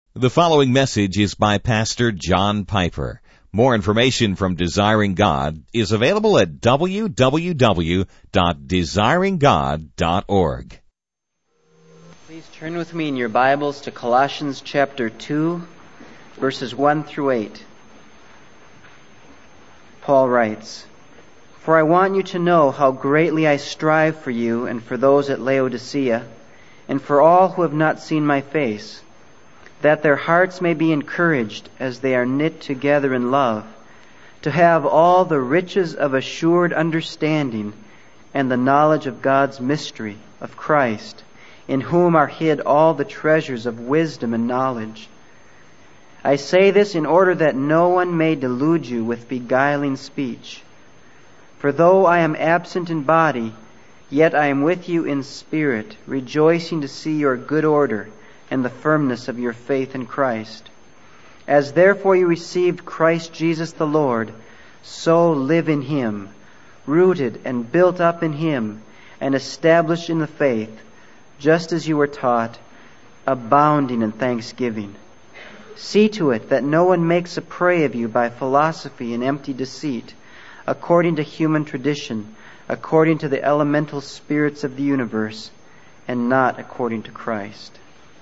The following message is by Pastor John Piper. More information from Desiring God is available at www.desiringgod.org. Please turn with me in your Bibles to Colossians chapter 2, verses 1 through 8. Paul writes, "For I want you to know how greatly I strive for you and for those at Laodicea, and for all who have not seen my face, that their hearts may be encouraged as they are knit together in love, to have all the riches of assured understanding and the knowledge of God's mystery, of Christ, in whom are hid all the treasures of wisdom and knowledge. I say this in order that no one may delude you with beguiling speech. For though I am absent in body, yet I am with you in spirit, rejoicing to see your good order and the firmness of your faith in Christ. As therefore you received Christ Jesus the Lord, so live in Him, rooted and built up in Him, and established in the faith, just as you were taught, abounding in thanksgiving. See to it that no one makes a prey of you by philosophy and empty deceit, according to human tradition, according to the elemental spirits of the universe, and not according to Christ."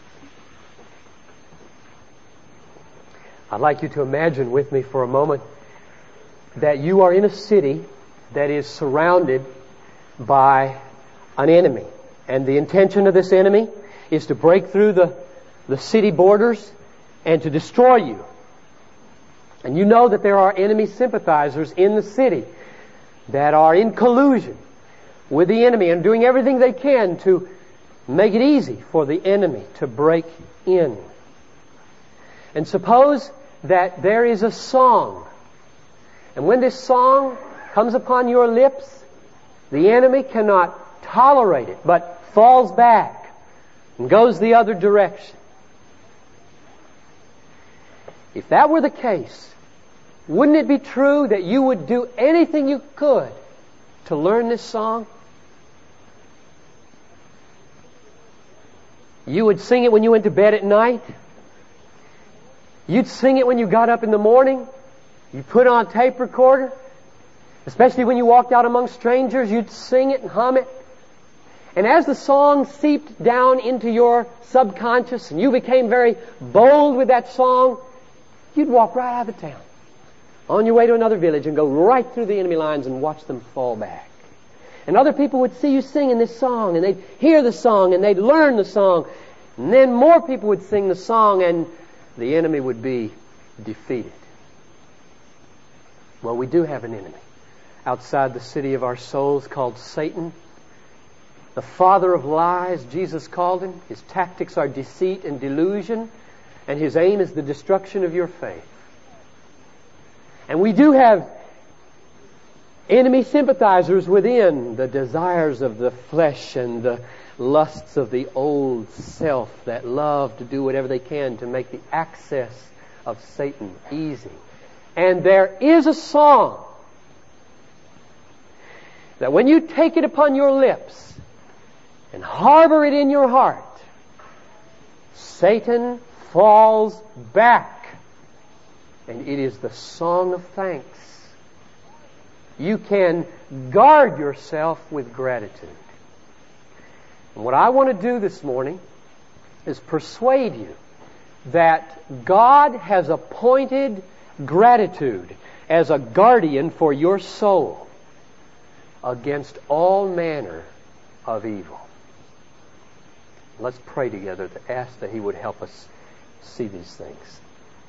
I'd like you to imagine with me for a moment that you are in a city that is surrounded by an enemy. And the intention of this enemy is to break through the city borders and to destroy you. And you know that there are enemy sympathizers in the city that are in collusion with the enemy and doing everything they can to make it easy for the enemy to break in. And suppose that there is a song. And when this song comes upon your lips, the enemy cannot tolerate it, but falls back and goes the other direction. If that were the case, wouldn't it be true that you would do anything you could to learn this song? You would sing it when you went to bed at night. You'd sing it when you got up in the morning. You put on a tape recorder. Especially when you walked out among strangers, you'd sing it and hum it. And as the song seeped down into your subconscious and you became very bold with that song, you'd walk right out of the town on your way to another village and go right through the enemy lines and watch them fall back. And other people would see you singing this song and they'd hear the song and they'd learn the song. And then more people would sing the song and the enemy would be defeated. Well, we do have an enemy outside the city of our souls called Satan. The father of lies, Jesus called him. His tactics are deceit and delusion, and his aim is the destruction of your faith. And we do have enemy sympathizers within, the desires of the flesh and the lusts of the old self that love to do whatever they can to make the access of Satan easy. And there is a song that when you take it upon your lips and harbor it in your heart, Satan falls back. And it is the song of thanks. You can guard yourself with gratitude. And what I want to do this morning is persuade you that God has appointed gratitude as a guardian for your soul against all manner of evil. Let's pray together to ask that He would help us see these things.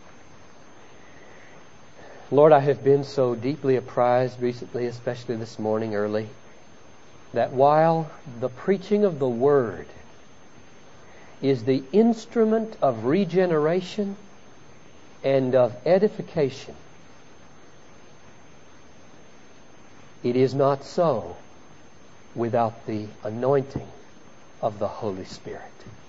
Lord, I have been so deeply apprised recently, especially this morning early, that while the preaching of the Word is the instrument of regeneration and of edification, it is not so without the anointing of the Holy Spirit.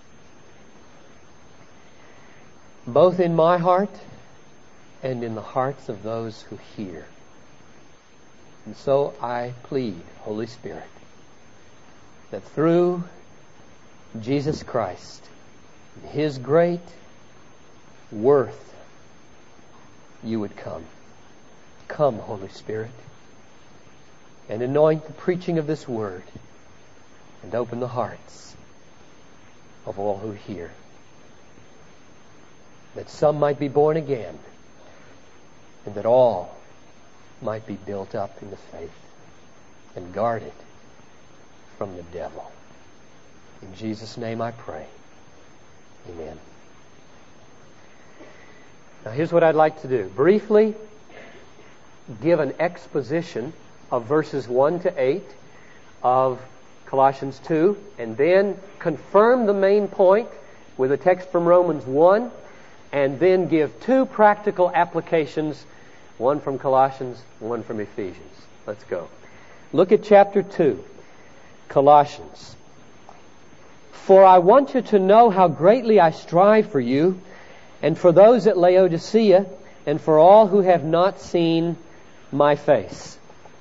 Both in my heart and in the hearts of those who hear. And so I plead, Holy Spirit, that through Jesus Christ, His great worth you would come. Come, Holy Spirit, and anoint the preaching of this word and open the hearts of all who hear, that some might be born again and that all might be built up in the faith and guarded from the devil. In Jesus' name I pray. Amen. Now here's what I'd like to do. Briefly give an exposition of verses 1 to 8 of Colossians 2, and then confirm the main point with a text from Romans 1, and then give two practical applications, one from Colossians, one from Ephesians. Let's go. Look at chapter 2, Colossians. For I want you to know how greatly I strive for you, and for those at Laodicea, and for all who have not seen my face.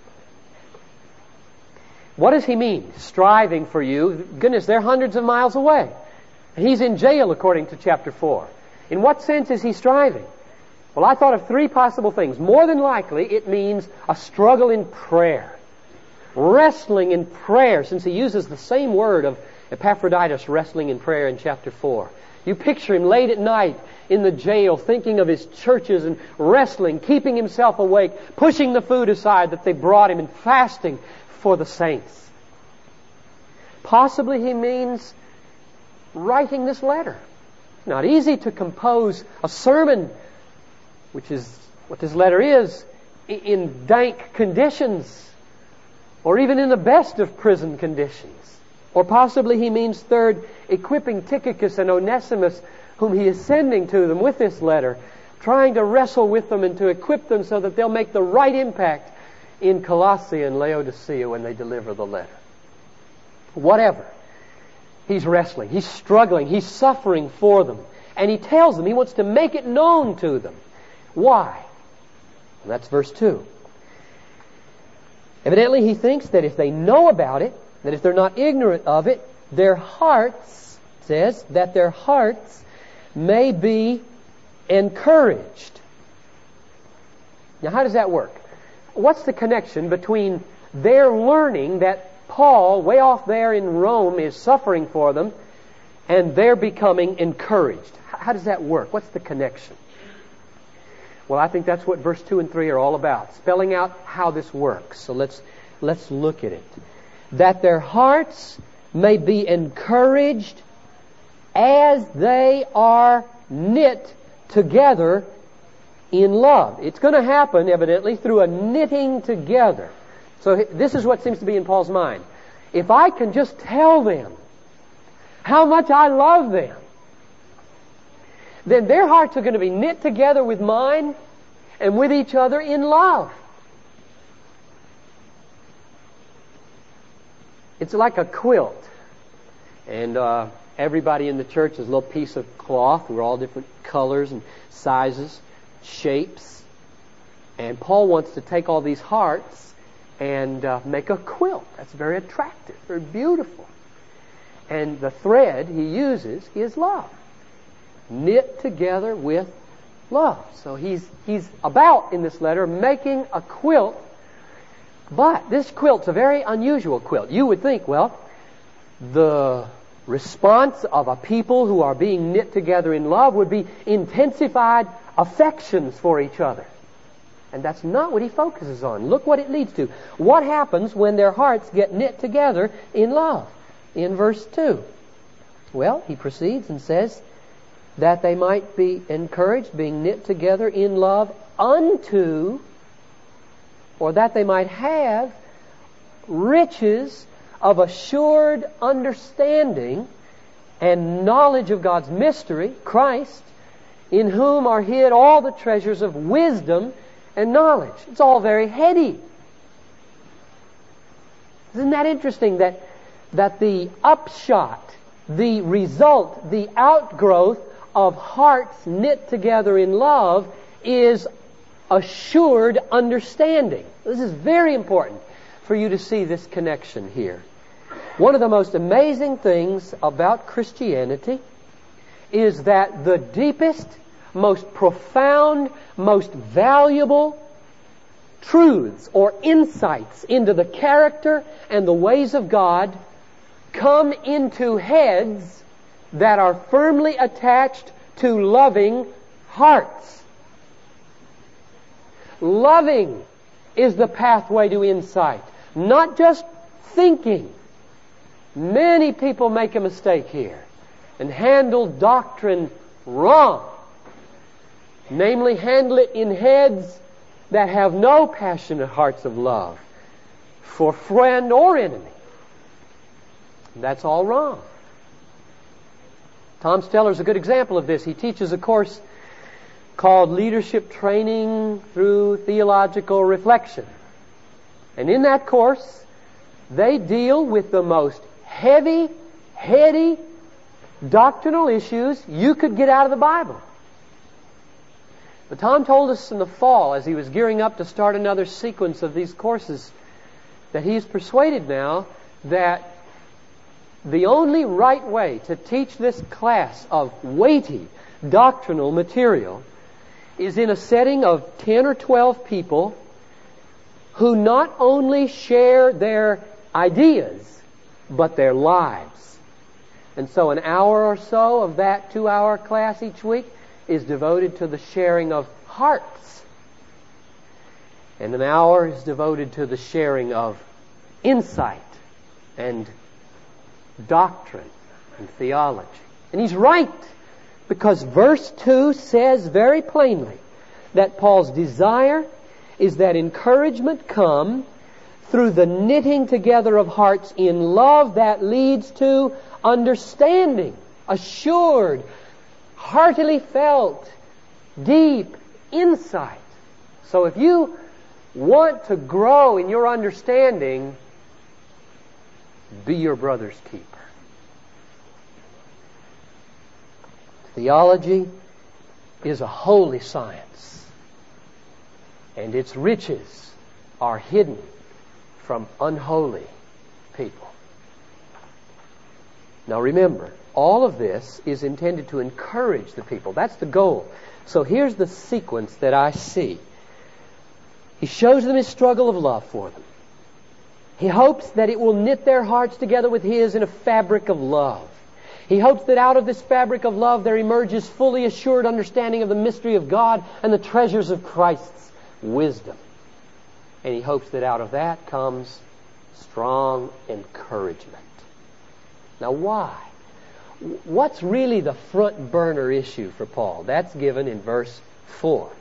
What does he mean, striving for you? Goodness, they're hundreds of miles away. He's in jail, according to chapter 4. In what sense is he striving? Well, I thought of three possible things. More than likely, it means a struggle in prayer. Wrestling in prayer, since he uses the same word of Epaphroditus wrestling in prayer in chapter 4. You picture him late at night in the jail, thinking of his churches and wrestling, keeping himself awake, pushing the food aside that they brought him and fasting for the saints. Possibly he means writing this letter. It's not easy to compose a sermon, which is what this letter is, in dank conditions, or even in the best of prison conditions. Or possibly he means, third, equipping Tychicus and Onesimus, whom he is sending to them with this letter, trying to wrestle with them and to equip them so that they'll make the right impact in Colossae and Laodicea when they deliver the letter. Whatever. He's wrestling. He's struggling. He's suffering for them. And he tells them he wants to make it known to them. Why? Well, that's verse 2. Evidently he thinks that if they know about it, that if they're not ignorant of it, their hearts, says, that their hearts may be encouraged. Now how does that work? What's the connection between their learning that Paul, way off there in Rome, is suffering for them, and their becoming encouraged? How does that work? What's the connection? Well, I think that's what verse 2 and 3 are all about, spelling out how this works. So let's look at it. That their hearts may be encouraged as they are knit together in love. It's going to happen, evidently, through a knitting together. So this is what seems to be in Paul's mind. If I can just tell them how much I love them, then their hearts are going to be knit together with mine and with each other in love. It's like a quilt. And everybody in the church is a little piece of cloth. We're all different colors and sizes, shapes. And Paul wants to take all these hearts and make a quilt. That's very attractive, very beautiful. And the thread he uses is love. Knit together with love. So he's about, in this letter, making a quilt. But this quilt's a very unusual quilt. You would think, well, the response of a people who are being knit together in love would be intensified affections for each other. And that's not what he focuses on. Look what it leads to. What happens when their hearts get knit together in love? In verse 2. Well, he proceeds and says that they might be encouraged, being knit together in love unto, or that they might have riches of assured understanding and knowledge of God's mystery, Christ, in whom are hid all the treasures of wisdom and knowledge. It's all very heady. Isn't that interesting that the upshot, the result, the outgrowth of hearts knit together in love is assured understanding. This is very important for you to see this connection here. One of the most amazing things about Christianity is that the deepest, most profound, most valuable truths or insights into the character and the ways of God come into heads that are firmly attached to loving hearts. Loving is the pathway to insight, not just thinking. Many people make a mistake here and handle doctrine wrong. Namely, handle it in heads that have no passionate hearts of love for friend or enemy. That's all wrong. Tom Steller is a good example of this. He teaches a course called Leadership Training Through Theological Reflection. And in that course, they deal with the most heavy, heady doctrinal issues you could get out of the Bible. But Tom told us in the fall, as he was gearing up to start another sequence of these courses, that he's persuaded now that the only right way to teach this class of weighty doctrinal material is in a setting of 10 or 12 people who not only share their ideas, but their lives. And so an hour or so of that 2-hour class each week is devoted to the sharing of hearts. And an hour is devoted to the sharing of insight and doctrine and theology. And he's right, because verse 2 says very plainly that Paul's desire is that encouragement come through the knitting together of hearts in love that leads to understanding, assured, heartily felt, deep insight. So if you want to grow in your understanding, be your brother's keeper. Theology is a holy science, and its riches are hidden from unholy people. Now remember, all of this is intended to encourage the people. That's the goal. So here's the sequence that I see. He shows them his struggle of love for them. He hopes that it will knit their hearts together with his in a fabric of love. He hopes that out of this fabric of love there emerges fully assured understanding of the mystery of God and the treasures of Christ's wisdom. And he hopes that out of that comes strong encouragement. Now why? What's really the front burner issue for Paul? That's given in verse 4.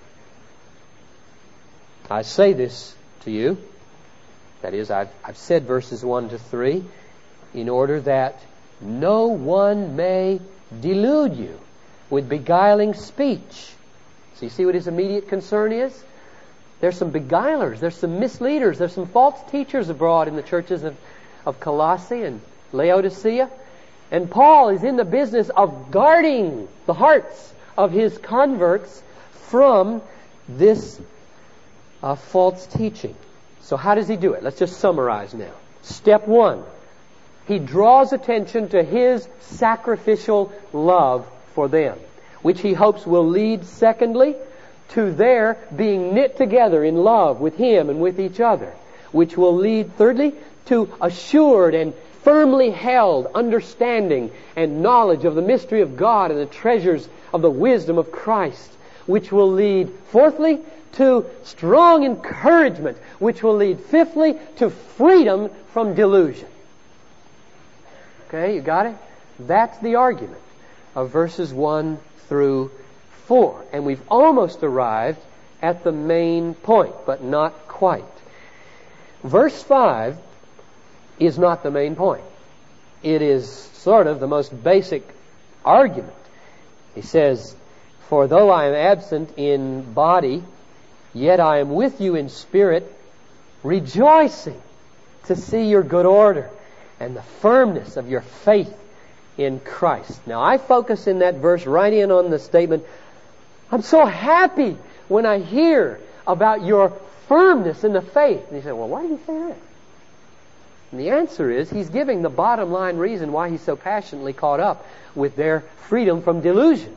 I say this to you, that is, I've said verses 1 to 3, in order that no one may delude you with beguiling speech. So you see what his immediate concern is? There's some beguilers, there's some misleaders, there's some false teachers abroad in the churches of Colossae and Laodicea. And Paul is in the business of guarding the hearts of his converts from this false teaching. So how does he do it? Let's just summarize now. Step 1. He draws attention to his sacrificial love for them, which he hopes will lead, secondly, to their being knit together in love with him and with each other, which will lead, thirdly, to assured and firmly held understanding and knowledge of the mystery of God and the treasures of the wisdom of Christ, which will lead, fourthly, to strong encouragement, which will lead, fifthly, to freedom from delusion. Okay, you got it? That's the argument of verses 1 through 4. And we've almost arrived at the main point, but not quite. Verse 5 is not the main point. It is sort of the most basic argument. He says, "For though I am absent in body, yet I am with you in spirit, rejoicing to see your good order and the firmness of your faith in Christ." Now I focus in that verse right in on the statement, I'm so happy when I hear about your firmness in the faith. And you say, well, why do you say that? And the answer is, he's giving the bottom line reason why he's so passionately caught up with their freedom from delusion.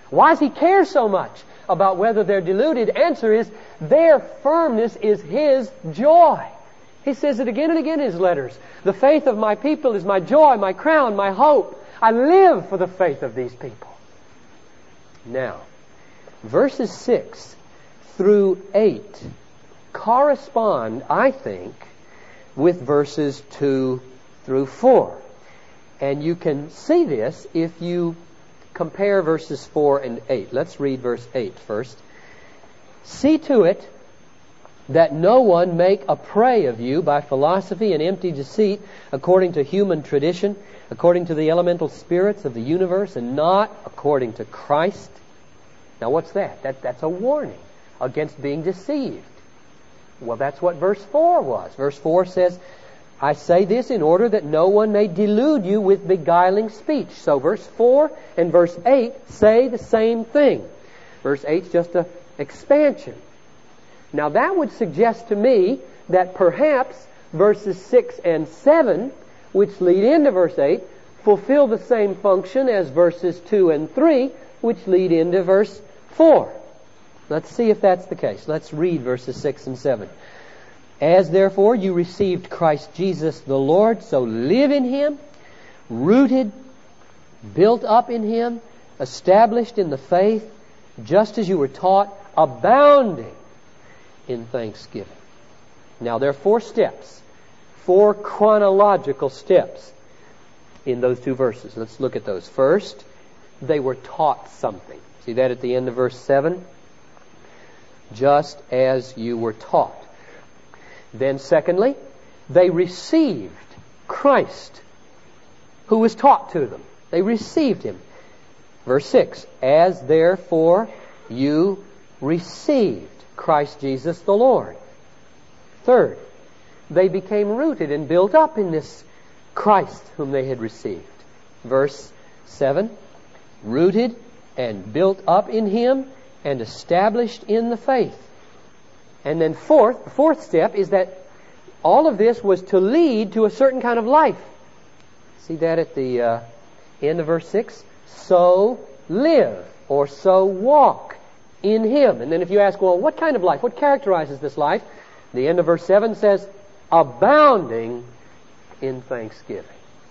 Why does He care so much about whether they're deluded? Answer is, their firmness is His joy. He says it again and again in His letters. The faith of my people is my joy, my crown, my hope. I live for the faith of these people. Now, verses 6 through 8 correspond, I think, with verses 2 through 4. And you can see this if you compare verses 4 and 8. Let's read verse 8 first. See to it that no one make a prey of you by philosophy and empty deceit, according to human tradition, according to the elemental spirits of the universe, and not according to Christ. Now what's that? That's a warning against being deceived. Well, that's what verse 4 was. Verse 4 says, I say this in order that no one may delude you with beguiling speech. So verse 4 and verse 8 say the same thing. Verse 8 is just an expansion. Now that would suggest to me that perhaps verses 6 and 7, which lead into verse 8, fulfill the same function as verses 2 and 3, which lead into verse 4. Let's see if that's the case. Let's read verses 6 and 7. As therefore you received Christ Jesus the Lord, so live in Him, rooted, built up in Him, established in the faith, just as you were taught, abounding in thanksgiving. Now there are 4 steps, 4 chronological steps in those 2 verses. Let's look at those. First, they were taught something. See that at the end of verse 7? Just as you were taught. Then secondly, they received Christ, who was taught to them. They received Him. Verse 6, as therefore you received Christ Jesus the Lord. Third, they became rooted and built up in this Christ whom they had received. Verse 7, rooted and built up in Him and established in the faith. And then the fourth step is that all of this was to lead to a certain kind of life. See that at the end of verse 6? So live, or so walk in Him. And then if you ask, well, what kind of life? What characterizes this life? The end of verse 7 says, abounding in thanksgiving.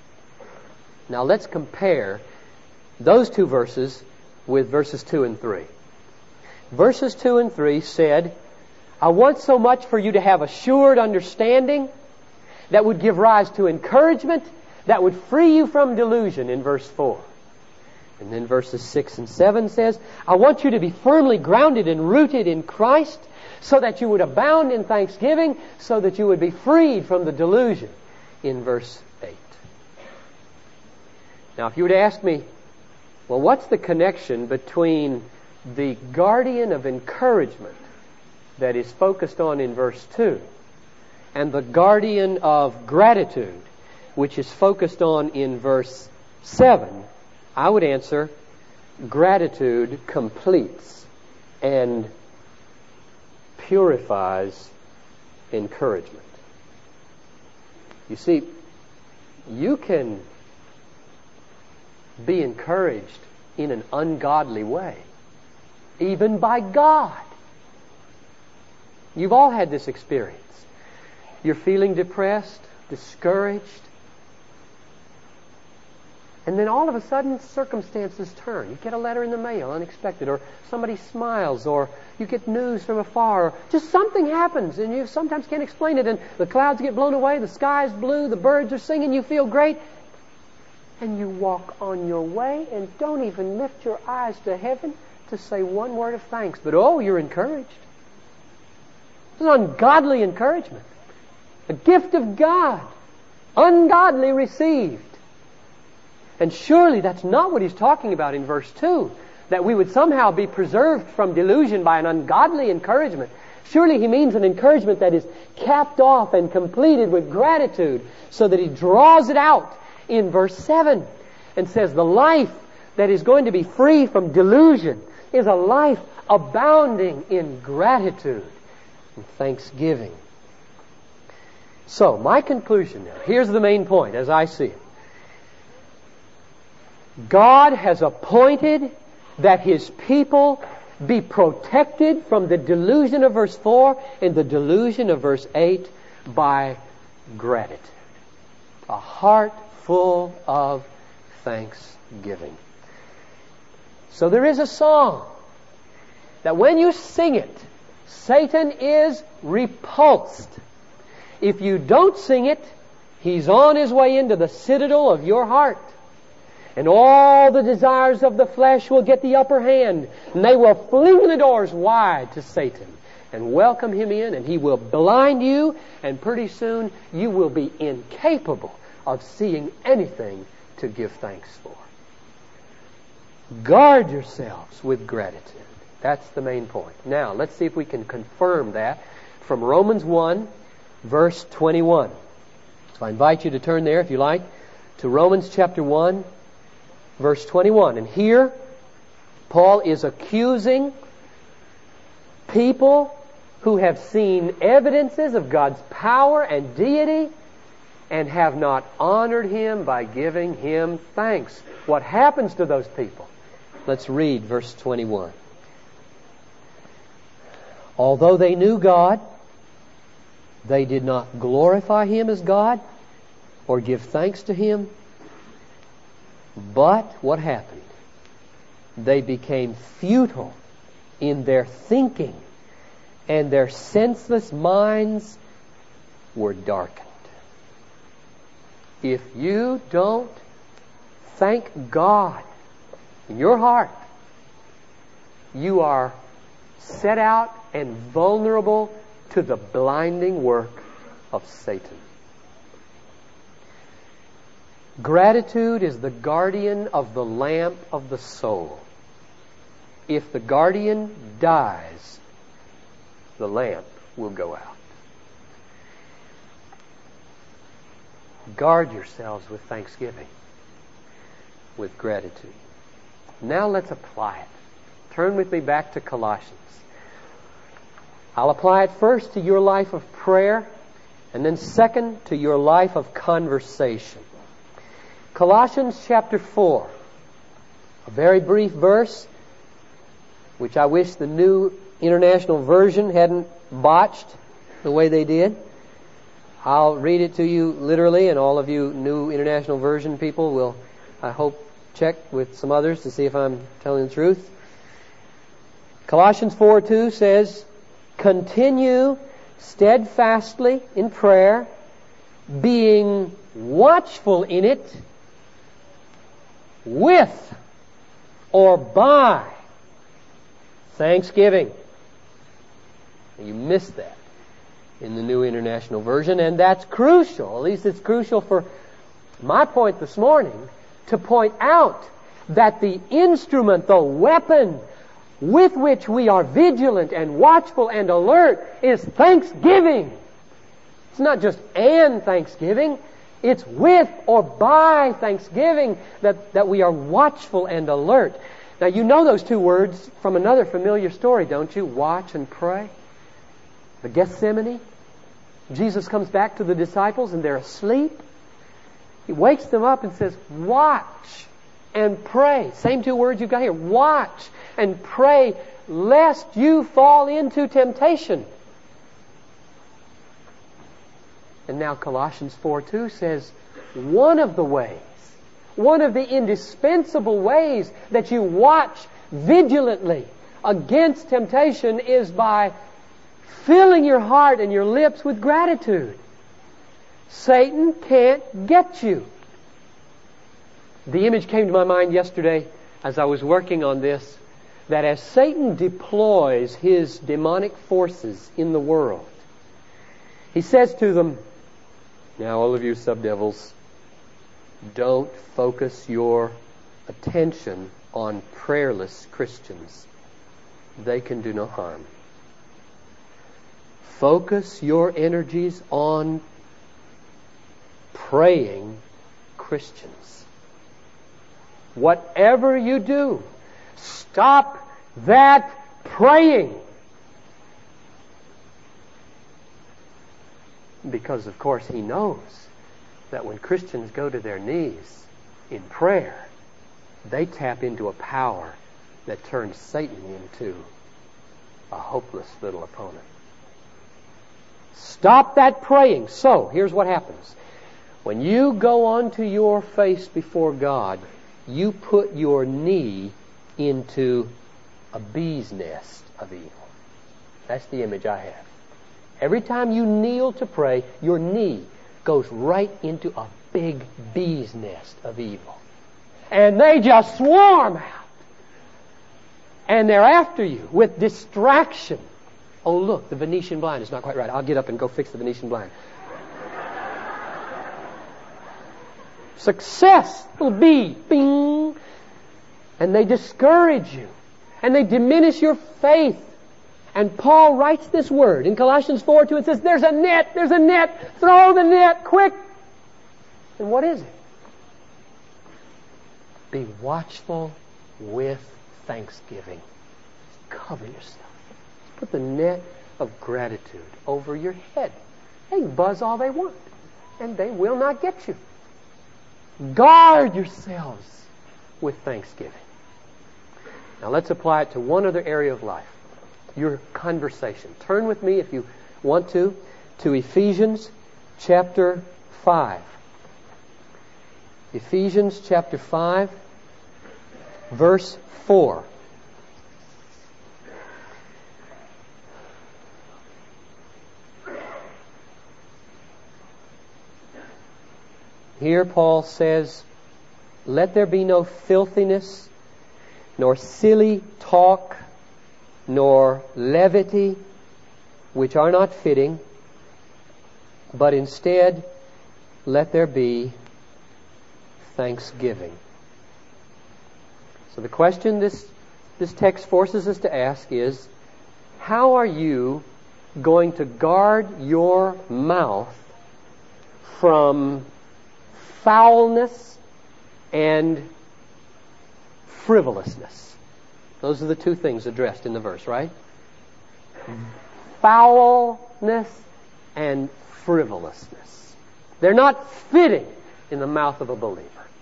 Now let's compare those 2 verses with verses 2 and 3. Verses 2 and 3 said, I want so much for you to have assured understanding that would give rise to encouragement, that would free you from delusion in verse 4. And then verses 6 and 7 says, I want you to be firmly grounded and rooted in Christ so that you would abound in thanksgiving, so that you would be freed from the delusion in verse 8. Now, if you were to ask me, well, what's the connection between the guardian of encouragement that is focused on in verse 2 and the guardian of gratitude, which is focused on in verse 7, I would answer, gratitude completes and purifies encouragement. You see, you can be encouraged in an ungodly way, even by God. You've all had this experience. You're feeling depressed, discouraged, and then all of a sudden circumstances turn. You get a letter in the mail, unexpected, or somebody smiles, or you get news from afar, or just something happens and you sometimes can't explain it, and the clouds get blown away, the sky's blue, the birds are singing, you feel great, and you walk on your way and don't even lift your eyes to heaven to say one word of thanks. But oh, you're encouraged. It's an ungodly encouragement. A gift of God. Ungodly received. And surely that's not what he's talking about in verse 2. That we would somehow be preserved from delusion by an ungodly encouragement. Surely he means an encouragement that is capped off and completed with gratitude, so that he draws it out in verse 7 and says the life that is going to be free from delusion is a life abounding in gratitude and thanksgiving. So, my conclusion now, here's the main point as I see it. God has appointed that His people be protected from the delusion of verse 4 and the delusion of verse 8 by gratitude. A heart full of thanksgiving. So there is a song that when you sing it, Satan is repulsed. If you don't sing it, he's on his way into the citadel of your heart. And all the desires of the flesh will get the upper hand. And they will fling the doors wide to Satan and welcome him in, and he will blind you, and pretty soon you will be incapable of seeing anything to give thanks for. Guard yourselves with gratitude. That's the main point. Now, let's see if we can confirm that from Romans 1, verse 21. So I invite you to turn there, if you like, to Romans chapter 1, verse 21. And here, Paul is accusing people who have seen evidences of God's power and deity and have not honored Him by giving Him thanks. What happens to those people? Let's read verse 21. Although they knew God, they did not glorify Him as God or give thanks to Him. But what happened? They became futile in their thinking, and their senseless minds were darkened. If you don't thank God in your heart, you are set out and vulnerable to the blinding work of Satan. Gratitude is the guardian of the lamp of the soul. If the guardian dies, the lamp will go out. Guard yourselves with thanksgiving, with gratitude. Now let's apply it. Turn with me back to Colossians. I'll apply it first to your life of prayer, and then second to your life of conversation. Colossians chapter 4, a very brief verse, which I wish the New International Version hadn't botched the way they did. I'll read it to you literally, and all of you New International Version people will, I hope, check with some others to see if I'm telling the truth. Colossians 4:2 says, "Continue steadfastly in prayer, being watchful in it with or by thanksgiving." You missed that in the New International Version, and that's crucial. At least it's crucial for my point this morning, to point out that the instrument, the weapon with which we are vigilant and watchful and alert is thanksgiving. It's not just an thanksgiving. It's with or by thanksgiving that we are watchful and alert. Now, you know those two words from another familiar story, don't you? Watch and pray. The Gethsemane. Jesus comes back to the disciples and they're asleep. He wakes them up and says, watch and pray. Same two words you've got here. Watch and pray lest you fall into temptation. And now Colossians 4:2 says, one of the ways, one of the indispensable ways that you watch vigilantly against temptation is by filling your heart and your lips with gratitude. Satan can't get you. The image came to my mind yesterday as I was working on this, that as Satan deploys his demonic forces in the world, he says to them, now all of you subdevils, don't focus your attention on prayerless Christians. They can do no harm. Focus your energies on praying Christians. Whatever you do, stop that praying. Because, of course, he knows that when Christians go to their knees in prayer, they tap into a power that turns Satan into a hopeless little opponent. Stop that praying. So, here's what happens. When you go onto your face before God, you put your knee into a bee's nest of evil. That's the image I have. Every time you kneel to pray, your knee goes right into a big bee's nest of evil. And they just swarm out. And they're after you with distraction. Oh, look, the Venetian blind is not quite right. I'll get up and go fix the Venetian blind. Success, little bee, bing. And they discourage you. And they diminish your faith. And Paul writes this word in Colossians 4:2. It says, there's a net, throw the net, quick. And what is it? Be watchful with thanksgiving. Cover yourself. Put the net of gratitude over your head. They can buzz all they want, and they will not get you. Guard yourselves with thanksgiving. Now let's apply it to one other area of life. Your conversation. Turn with me, if you want to Ephesians chapter 5. Ephesians chapter 5, verse 4. Here Paul says, let there be no filthiness, nor silly talk, nor levity, which are not fitting, but instead let there be thanksgiving. So the question this text forces us to ask is, how are you going to guard your mouth from foulness and frivolousness? Those are the two things addressed in the verse, right? Foulness and frivolousness. They're not fitting in the mouth of a believer.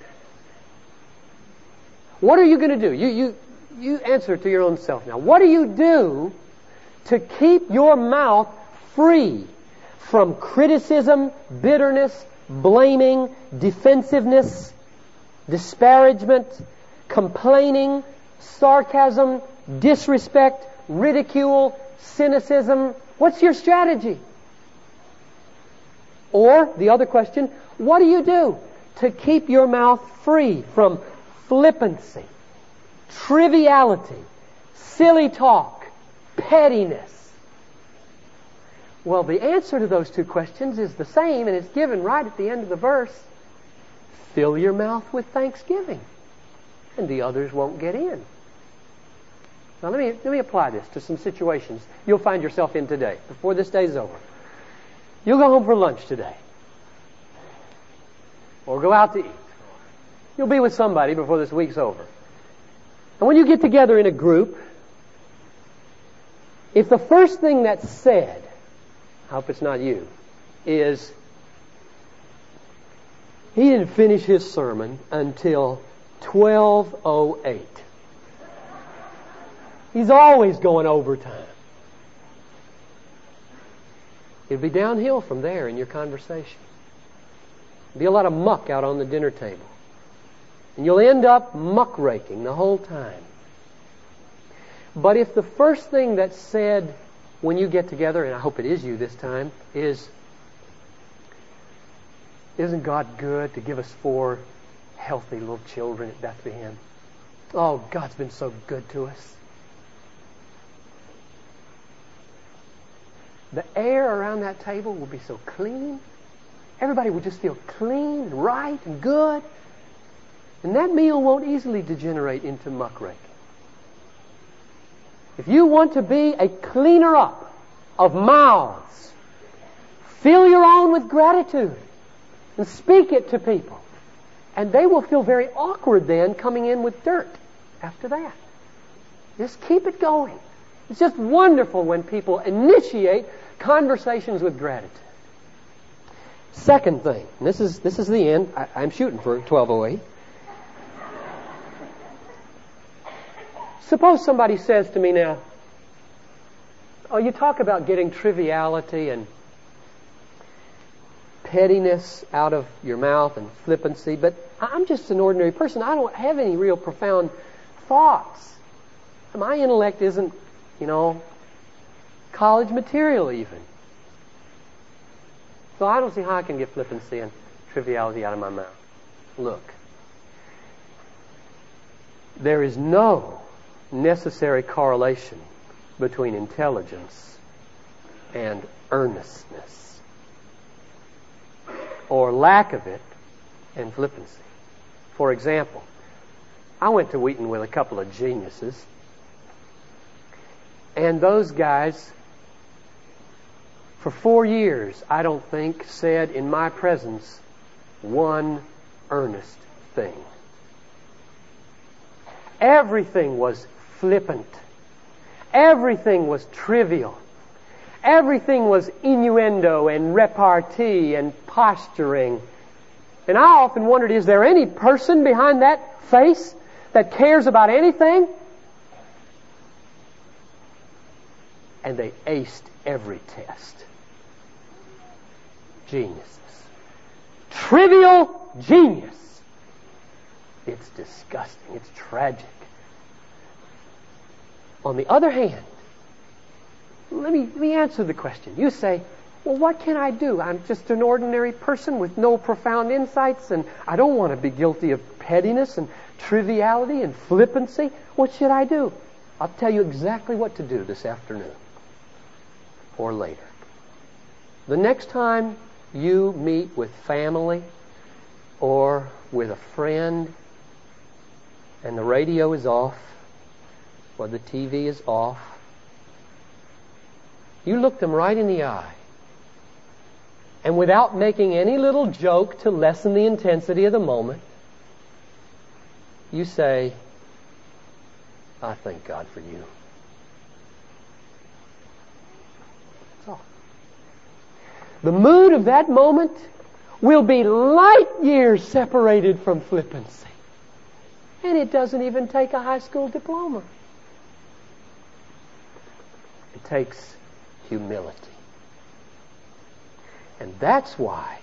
What are you going to do? You answer to your own self now. What do you do to keep your mouth free from criticism, bitterness, blaming, defensiveness, disparagement, complaining, sarcasm, disrespect, ridicule, cynicism? What's your strategy? Or, the other question, what do you do to keep your mouth free from flippancy, triviality, silly talk, pettiness? Well, the answer to those two questions is the same, and it's given right at the end of the verse. Fill your mouth with thanksgiving, and the others won't get in. Now let me apply this to some situations you'll find yourself in today, before this day's over. You'll go home for lunch today, or go out to eat. You'll be with somebody before this week's over. And when you get together in a group, if the first thing that's said, I hope it's not you, is, he didn't finish his sermon until 12:08. He's always going overtime. It'll be downhill from there in your conversation. There'll be a lot of muck out on the dinner table. And you'll end up muckraking the whole time. But if the first thing that's said when you get together, and I hope it is you this time, is, isn't God good to give us 4 healthy little children at Bethlehem? Oh, God's been so good to us. The air around that table will be so clean. Everybody will just feel clean and right and good. And that meal won't easily degenerate into muckraking. If you want to be a cleaner up of mouths, fill your own with gratitude and speak it to people. And they will feel very awkward then coming in with dirt after that. Just keep it going. It's just wonderful when people initiate conversations with gratitude. Second thing, and this is the end. I'm shooting for 12:08. Suppose somebody says to me now, oh, you talk about getting triviality and pettiness out of your mouth and flippancy, but I'm just an ordinary person. I don't have any real profound thoughts. My intellect isn't, college material even. So I don't see how I can get flippancy and triviality out of my mouth. Look, there is no necessary correlation between intelligence and earnestness, or lack of it and flippancy. For example, I went to Wheaton with a couple of geniuses, and those guys, for 4 years, I don't think, said in my presence one earnest thing. Everything was flippant. Everything was trivial. Everything was innuendo and repartee and posturing. And I often wondered, is there any person behind that face that cares about anything? And they aced every test. Geniuses. Trivial genius. It's disgusting. It's tragic. On the other hand, let me answer the question. You say, well, what can I do? I'm just an ordinary person with no profound insights, and I don't want to be guilty of pettiness and triviality and flippancy. What should I do? I'll tell you exactly what to do this afternoon or later. The next time you meet with family or with a friend and the radio is off or the TV is off, you look them right in the eye, and without making any little joke to lessen the intensity of the moment, you say, I thank God for you. That's all. The mood of that moment will be light years separated from flippancy. And it doesn't even take a high school diploma. It takes humility. And that's why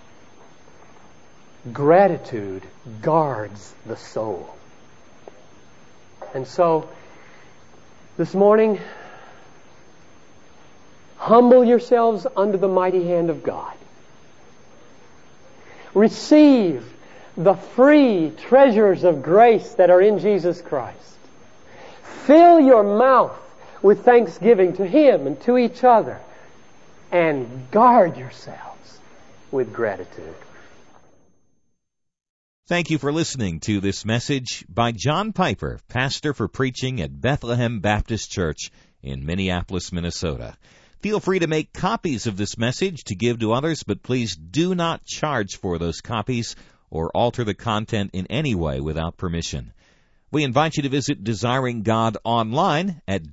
gratitude guards the soul. And so, this morning, humble yourselves under the mighty hand of God. Receive the free treasures of grace that are in Jesus Christ. Fill your mouth with thanksgiving to Him and to each other. And guard yourselves with gratitude. Thank you for listening to this message by John Piper, pastor for preaching at Bethlehem Baptist Church in Minneapolis, Minnesota. Feel free to make copies of this message to give to others, but please do not charge for those copies or alter the content in any way without permission. We invite you to visit Desiring God online at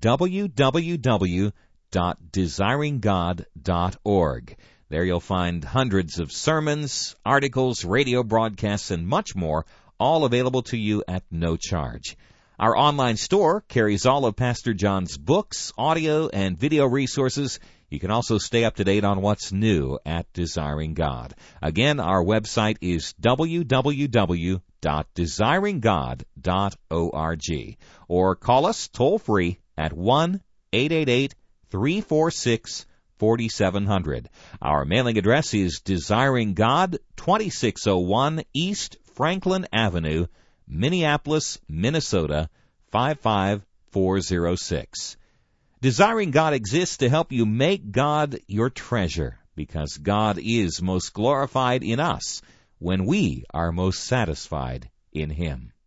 www.desiringgod.org. There you'll find hundreds of sermons, articles, radio broadcasts, and much more, all available to you at no charge. Our online store carries all of Pastor John's books, audio, and video resources. You can also stay up to date on what's new at Desiring God. Again, our website is www.desiringgod.org. Or call us toll-free at 1-888-346-4700. Our mailing address is Desiring God, 2601 East Franklin Avenue, Minneapolis, Minnesota, 55406. Desiring God exists to help you make God your treasure, because God is most glorified in us when we are most satisfied in Him.